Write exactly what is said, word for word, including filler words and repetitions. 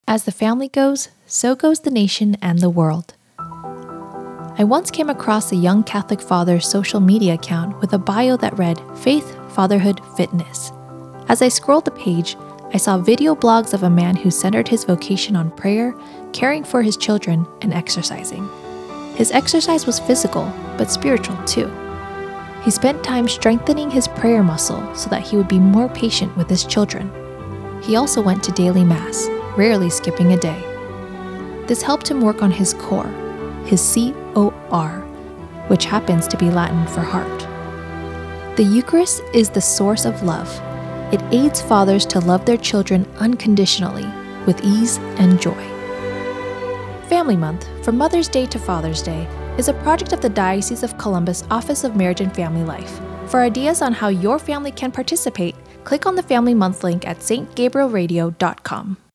As the family goes, so goes the nation and the world. I once came across a young Catholic father's social media account with a bio that read, Faith, Fatherhood, Fitness. As I scrolled the page, I saw video blogs of a man who centered his vocation on prayer, caring for his children, and exercising. His exercise was physical, but spiritual too. He spent time strengthening his prayer muscle so that he would be more patient with his children. He also went to daily mass, rarely skipping a day. This helped him work on his core, his C O R, which happens to be Latin for heart. The Eucharist is the source of love. It aids fathers to love their children unconditionally, with ease and joy. Family Month, from Mother's Day to Father's Day, is a project of the Diocese of Columbus Office of Marriage and Family Life. For ideas on how your family can participate, click on the Family Month link at s t gabriel radio dot com.